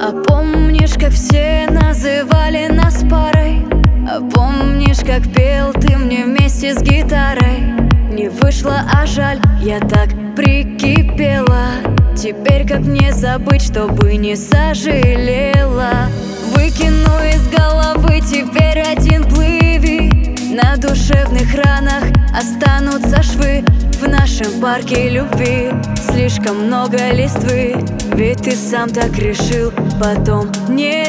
А помнишь, как все называли нас парой? А помнишь, как пел ты мне вместе с гитарой? Не вышло, а жаль, я так прикипела. Теперь как мне забыть, чтобы не сожалела? Выкину из головы теперь один плыви. На душевных ранах останутся швы. В нашем парке любви слишком много листвы. Ведь ты сам так решил, потом не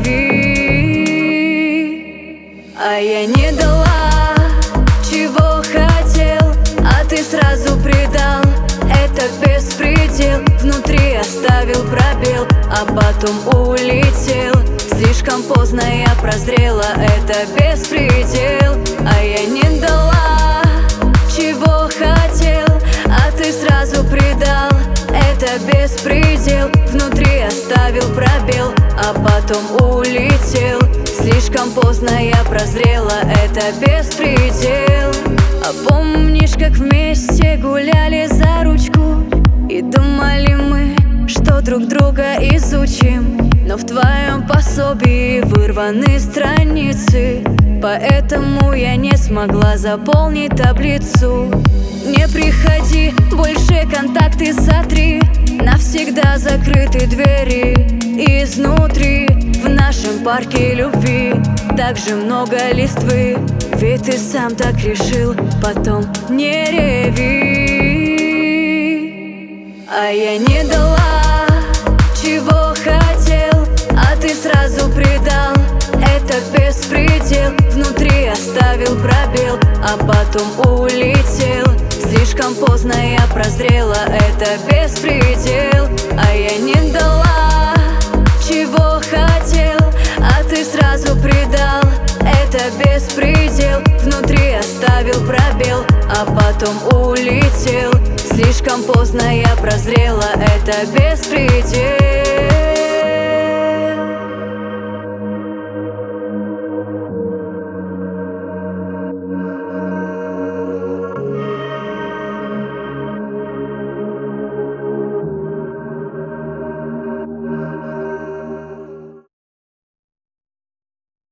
реви. А я не дала, чего хотел, а ты сразу предал. Это беспредел, внутри оставил пробел, а потом улетел. Слишком поздно я прозрела, это беспредел. А я не дала, чего хотел, а ты сразу предал. Это беспредел, внутри оставил пробел, а потом улетел. Слишком поздно я прозрела, это беспредел. А помнишь, как вместе гуляли за ручку и думали мы, что друг друга изучим? Но в твоем пособии вырваны страницы, поэтому я не смогла заполнить таблицу. Не приходи, больше контакты сотри, навсегда закрыты двери изнутри. В нашем парке любви так же много листвы. Ведь ты сам так решил, потом не реви. А я не дала, чего хотел, а ты сразу предал. Это беспредел, внутри оставил пробел, а потом улетел. Слишком поздно я прозрела, это беспредел. А я не дала, чего хотел, а ты сразу предал. Это беспредел, внутри оставил пробел, а потом улетел. Слишком поздно я прозрела, это беспредел.